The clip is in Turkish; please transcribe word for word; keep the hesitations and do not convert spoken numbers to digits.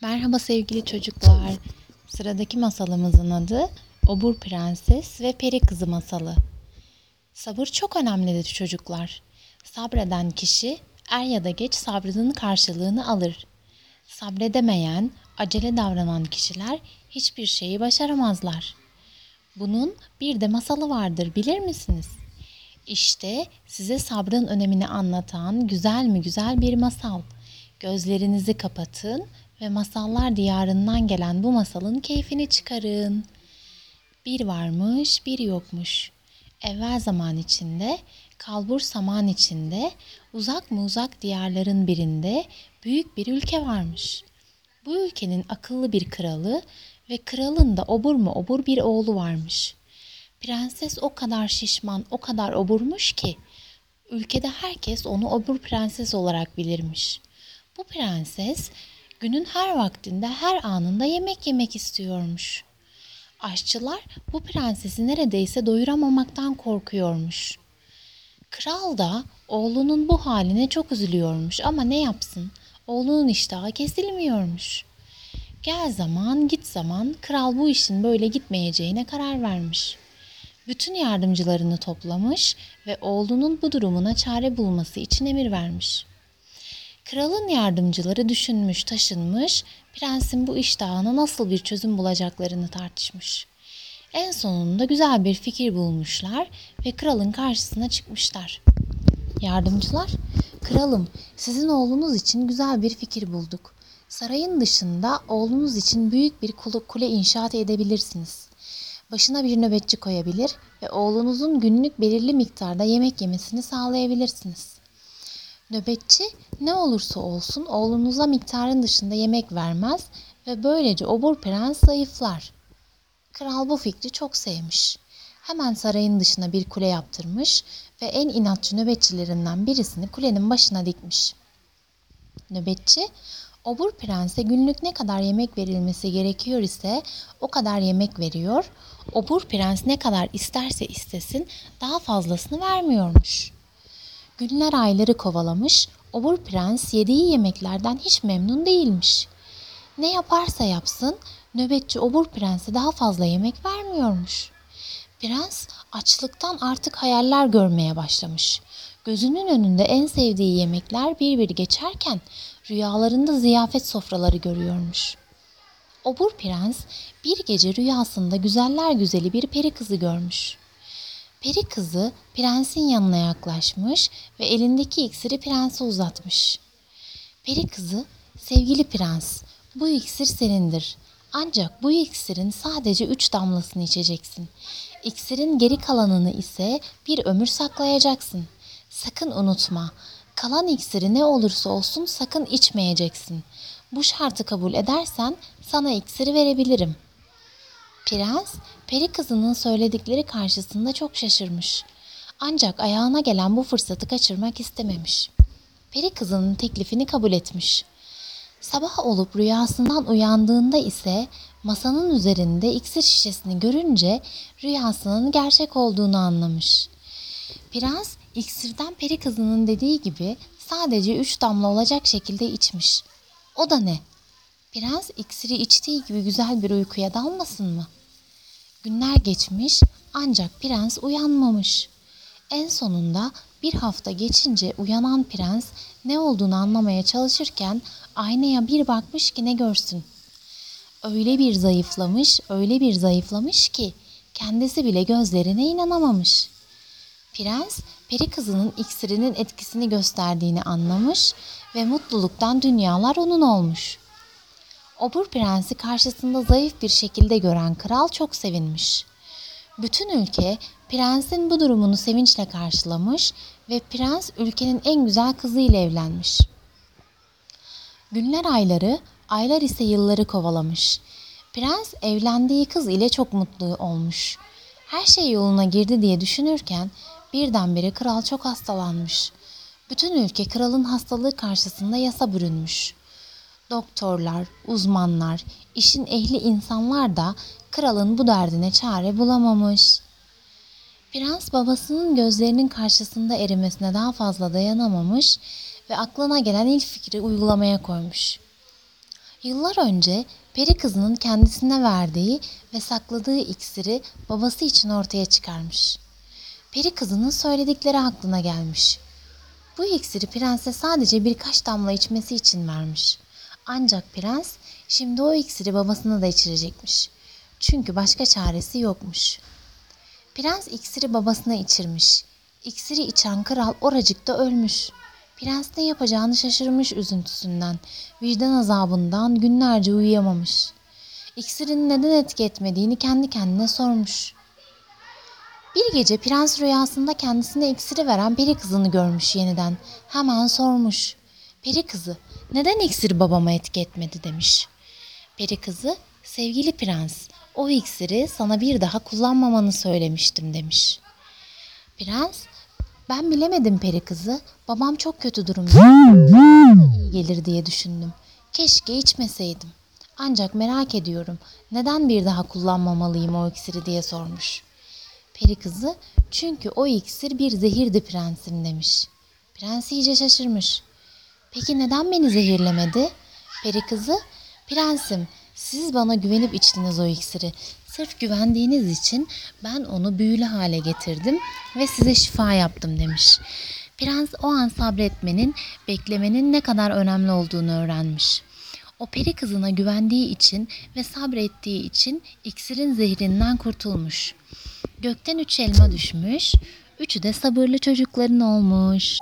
Merhaba sevgili çocuklar. Sıradaki masalımızın adı Obur Prenses ve Peri Kızı masalı. Sabır çok önemlidir çocuklar. Sabreden kişi er ya da geç sabrının karşılığını alır. Sabredemeyen, acele davranan kişiler hiçbir şeyi başaramazlar. Bunun bir de masalı vardır, bilir misiniz? İşte size sabrın önemini anlatan güzel mi güzel bir masal. Gözlerinizi kapatın ve masallar diyarından gelen bu masalın keyfini çıkarın. Bir varmış, bir yokmuş. Evvel zaman içinde, kalbur saman içinde, uzak mı uzak diyarların birinde büyük bir ülke varmış. Bu ülkenin akıllı bir kralı ve kralın da obur mu obur bir oğlu varmış. Prenses o kadar şişman, o kadar oburmuş ki ülkede herkes onu obur prenses olarak bilirmiş. Bu prenses günün her vaktinde, her anında yemek yemek istiyormuş. Aşçılar bu prensesi neredeyse doyuramamaktan korkuyormuş. Kral da oğlunun bu haline çok üzülüyormuş ama ne yapsın? Oğlunun iştahı kesilmiyormuş. Gel zaman, git zaman kral bu işin böyle gitmeyeceğine karar vermiş. Bütün yardımcılarını toplamış ve oğlunun bu durumuna çare bulması için emir vermiş. Kralın yardımcıları düşünmüş, taşınmış, prensin bu iştahına nasıl bir çözüm bulacaklarını tartışmış. En sonunda güzel bir fikir bulmuşlar ve kralın karşısına çıkmışlar. Yardımcılar, kralım, sizin oğlunuz için güzel bir fikir bulduk. Sarayın dışında oğlunuz için büyük bir kule inşaat edebilirsiniz. Başına bir nöbetçi koyabilir ve oğlunuzun günlük belirli miktarda yemek yemesini sağlayabilirsiniz. Nöbetçi ne olursa olsun oğlunuza miktarın dışında yemek vermez ve böylece obur prens zayıflar. Kral bu fikri çok sevmiş. Hemen sarayın dışına bir kule yaptırmış ve en inatçı nöbetçilerinden birisini kulenin başına dikmiş. Nöbetçi, obur prense günlük ne kadar yemek verilmesi gerekiyor ise o kadar yemek veriyor, obur prens ne kadar isterse istesin daha fazlasını vermiyormuş. Günler ayları kovalamış, obur prens yediği yemeklerden hiç memnun değilmiş. Ne yaparsa yapsın, nöbetçi obur prense daha fazla yemek vermiyormuş. Prens açlıktan artık hayaller görmeye başlamış. Gözünün önünde en sevdiği yemekler bir bir geçerken rüyalarında ziyafet sofraları görüyormuş. Obur prens bir gece rüyasında güzeller güzeli bir peri kızı görmüş. Peri kızı prensin yanına yaklaşmış ve elindeki iksiri prense uzatmış. Peri kızı, sevgili prens, bu iksir senindir. Ancak bu iksirin sadece üç damlasını içeceksin. İksirin geri kalanını ise bir ömür saklayacaksın. Sakın unutma, kalan iksiri ne olursa olsun sakın içmeyeceksin. Bu şartı kabul edersen sana iksiri verebilirim. Prens, peri kızının söyledikleri karşısında çok şaşırmış. Ancak ayağına gelen bu fırsatı kaçırmak istememiş. Peri kızının teklifini kabul etmiş. Sabah olup rüyasından uyandığında ise masanın üzerinde iksir şişesini görünce rüyasının gerçek olduğunu anlamış. Prens iksirden peri kızının dediği gibi sadece üç damla olacak şekilde içmiş. O da ne? Prens iksiri içtiği gibi güzel bir uykuya dalmasın mı? Günler geçmiş ancak prens uyanmamış. En sonunda bir hafta geçince uyanan prens ne olduğunu anlamaya çalışırken aynaya bir bakmış ki ne görsün. Öyle bir zayıflamış, öyle bir zayıflamış ki kendisi bile gözlerine inanamamış. Prens, peri kızının iksirinin etkisini gösterdiğini anlamış ve mutluluktan dünyalar onun olmuş. Obur prensi karşısında zayıf bir şekilde gören kral çok sevinmiş. Bütün ülke prensin bu durumunu sevinçle karşılamış ve prens ülkenin en güzel kızıyla evlenmiş. Günler ayları, aylar ise yılları kovalamış. Prens evlendiği kız ile çok mutlu olmuş. Her şey yoluna girdi diye düşünürken birdenbire kral çok hastalanmış. Bütün ülke kralın hastalığı karşısında yasa bürünmüş. Doktorlar, uzmanlar, işin ehli insanlar da kralın bu derdine çare bulamamış. Prens babasının gözlerinin karşısında erimesine daha fazla dayanamamış ve aklına gelen ilk fikri uygulamaya koymuş. Yıllar önce peri kızının kendisine verdiği ve sakladığı iksiri babası için ortaya çıkarmış. Peri kızının söyledikleri aklına gelmiş. Bu iksiri prense sadece birkaç damla içmesi için vermiş. Ancak prens şimdi o iksiri babasına da içirecekmiş. Çünkü başka çaresi yokmuş. Prens iksiri babasına içirmiş. İksiri içen kral oracıkta ölmüş. Prens ne yapacağını şaşırmış üzüntüsünden, vicdan azabından günlerce uyuyamamış. İksirin neden etki etmediğini kendi kendine sormuş. Bir gece prens rüyasında kendisine iksiri veren peri kızını görmüş yeniden. Hemen sormuş. Peri kızı, neden iksir babama etki etmedi demiş. Peri kızı, sevgili prens, o iksiri sana bir daha kullanmamanı söylemiştim demiş. Prens, ben bilemedim peri kızı, babam çok kötü durumda. İyi gelir diye düşündüm. Keşke içmeseydim. Ancak merak ediyorum, neden bir daha kullanmamalıyım o iksiri diye sormuş. Peri kızı, çünkü o iksir bir zehirdi prensim demiş. Prens iyice şaşırmış. Peki neden beni zehirlemedi? Peri kızı, prensim, siz bana güvenip içtiniz o iksiri. Sırf güvendiğiniz için ben onu büyülü hale getirdim ve size şifa yaptım demiş. Prens o an sabretmenin, beklemenin ne kadar önemli olduğunu öğrenmiş. O peri kızına güvendiği için ve sabrettiği için iksirin zehrinden kurtulmuş. Gökten üç elma düşmüş, üçü de sabırlı çocukların olmuş.